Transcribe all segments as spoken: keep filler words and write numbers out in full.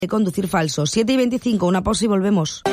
de conducir falso. siete y veinticinco, una pausa y volvemos.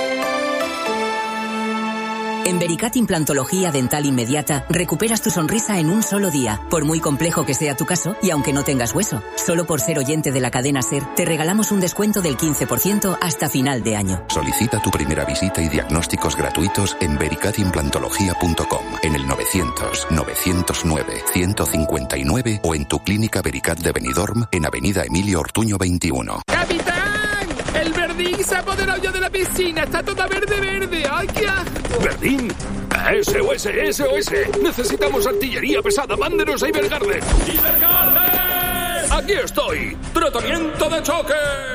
En Vericat Implantología Dental Inmediata recuperas tu sonrisa en un solo día, por muy complejo que sea tu caso y aunque no tengas hueso. Solo por ser oyente de la cadena SER te regalamos un descuento del quince por ciento hasta final de año. Solicita tu primera visita y diagnósticos gratuitos en vericat implantología punto com, en el novecientos, novecientos nueve, ciento cincuenta y nueve o en tu clínica Vericat de Benidorm en Avenida Emilio Ortuño veintiuno. ¡Capitán! ¡El Verdín se ha apoderado ya de la piscina! ¡Está toda verde, verde! ¡Ay, qué asco! ¿Verdín? S O S, S O S. Necesitamos artillería pesada. Mándenos a Ibergarden. ¡Ibergarden! ¡Aquí estoy! ¡Tratamiento de choque!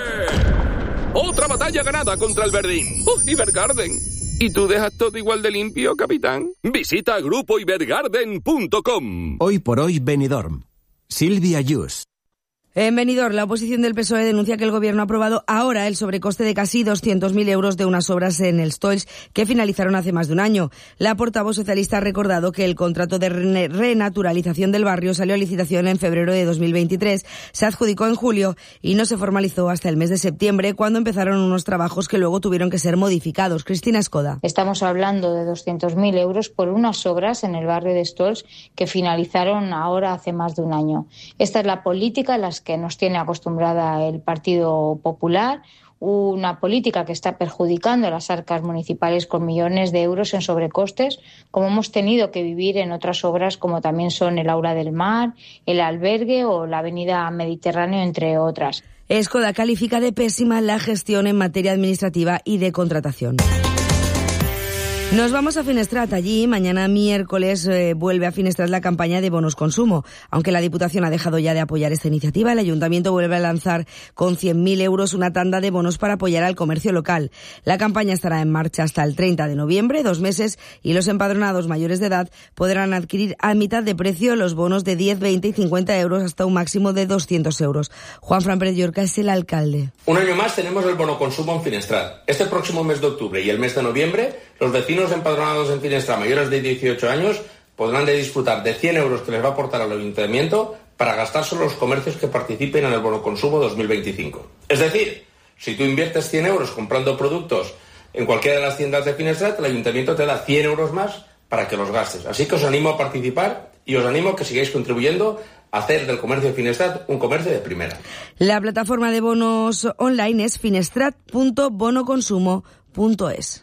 Otra batalla ganada contra el Verdín. ¡Uh, Ibergarden! ¿Y tú dejas todo igual de limpio, capitán? Visita grupo ibergarden punto com. Hoy por hoy, Benidorm. Silvia Yus. En Benidorm, la oposición del P S O E denuncia que el gobierno ha aprobado ahora el sobrecoste de casi doscientos mil euros de unas obras en el Stolz que finalizaron hace más de un año. La portavoz socialista ha recordado que el contrato de re- renaturalización del barrio salió a licitación en febrero de dos mil veintitrés, se adjudicó en julio y no se formalizó hasta el mes de septiembre, cuando empezaron unos trabajos que luego tuvieron que ser modificados. Cristina Escoda. Estamos hablando de doscientos mil euros por unas obras en el barrio de Stolz que finalizaron ahora hace más de un año. Esta es la política en las que nos tiene acostumbrada el Partido Popular, una política que está perjudicando a las arcas municipales con millones de euros en sobrecostes, como hemos tenido que vivir en otras obras como también son el Aula del Mar, el Albergue o la Avenida Mediterráneo, entre otras. Escoda califica de pésima la gestión en materia administrativa y de contratación. Nos vamos a Finestrat. Allí, mañana miércoles, eh, vuelve a Finestrat la campaña de bonos consumo. Aunque la Diputación ha dejado ya de apoyar esta iniciativa, el Ayuntamiento vuelve a lanzar con cien mil euros una tanda de bonos para apoyar al comercio local. La campaña estará en marcha hasta el treinta de noviembre, dos meses, y los empadronados mayores de edad podrán adquirir a mitad de precio los bonos de diez, veinte y cincuenta euros hasta un máximo de doscientos euros. Juan Fran Pérez Llorca es el alcalde. Un año más tenemos el bono consumo en Finestrat. Este próximo mes de octubre y el mes de noviembre, los vecinos empadronados en Finestrat mayores de dieciocho años podrán de disfrutar de cien euros que les va a aportar al ayuntamiento para gastárselo los comercios que participen en el bono consumo dos mil veinticinco. Es decir, si tú inviertes cien euros comprando productos en cualquiera de las tiendas de Finestrat, el ayuntamiento te da cien euros más para que los gastes. Así que os animo a participar y os animo a que sigáis contribuyendo a hacer del comercio de Finestrat un comercio de primera. La plataforma de bonos online es finestrat punto bono consumo punto es.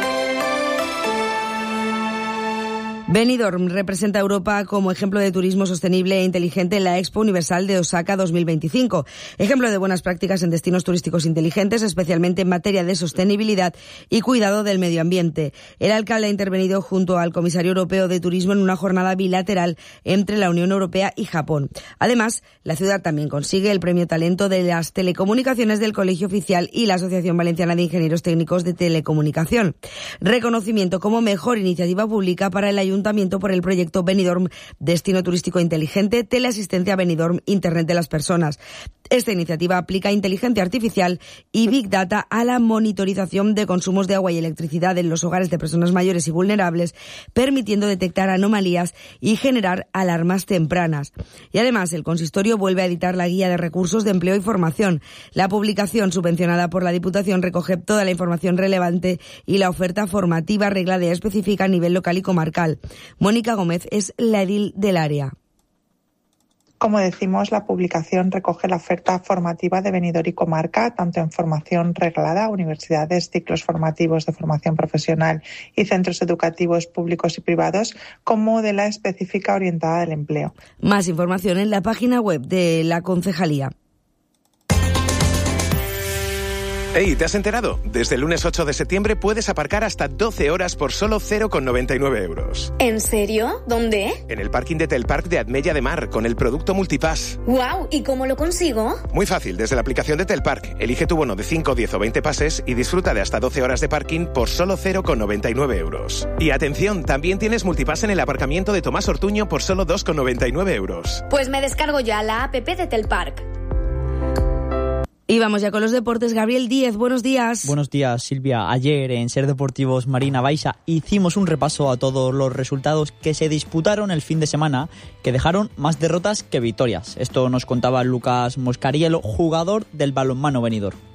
Benidorm representa a Europa como ejemplo de turismo sostenible e inteligente en la Expo Universal de Osaka dos mil veinticinco. Ejemplo de buenas prácticas en destinos turísticos inteligentes, especialmente en materia de sostenibilidad y cuidado del medio ambiente. El alcalde ha intervenido junto al comisario europeo de turismo en una jornada bilateral entre la Unión Europea y Japón. Además, la ciudad también consigue el premio Talento de las Telecomunicaciones del Colegio Oficial y la Asociación Valenciana de Ingenieros Técnicos de Telecomunicación. Reconocimiento como mejor iniciativa pública para el Ayuntamiento por el proyecto Benidorm Destino Turístico Inteligente, Teleasistencia Benidorm, Internet de las Personas. Esta iniciativa aplica inteligencia artificial y Big Data a la monitorización de consumos de agua y electricidad en los hogares de personas mayores y vulnerables, permitiendo detectar anomalías y generar alarmas tempranas. Y además, el consistorio vuelve a editar la Guía de Recursos de Empleo y Formación. La publicación, subvencionada por la Diputación, recoge toda la información relevante y la oferta formativa reglada y específica a nivel local y comarcal. Mónica Gómez es la edil del área. Como decimos, la publicación recoge la oferta formativa de Benidorm y comarca, tanto en formación reglada, universidades, ciclos formativos de formación profesional y centros educativos públicos y privados, como de la específica orientada al empleo. Más información en la página web de la concejalía. Hey, ¿te has enterado? Desde el lunes ocho de septiembre puedes aparcar hasta doce horas por solo cero coma noventa y nueve euros. ¿En serio? ¿Dónde? En el parking de Telpark de Admella de Mar, con el producto Multipass. ¡Guau! ¿Y cómo lo consigo? Muy fácil, desde la aplicación de Telpark. Elige tu bono de cinco, diez o veinte pases y disfruta de hasta doce horas de parking por solo cero coma noventa y nueve euros. Y atención, también tienes Multipass en el aparcamiento de Tomás Ortuño por solo dos coma noventa y nueve euros. Pues me descargo ya la app de Telpark. Y vamos ya con los deportes. Gabriel Díez, buenos días. Buenos días, Silvia. Ayer en Ser Deportivos Marina Baixa hicimos un repaso a todos los resultados que se disputaron el fin de semana, que dejaron más derrotas que victorias. Esto nos contaba Lucas Moscariello, jugador del balonmano Benidorm.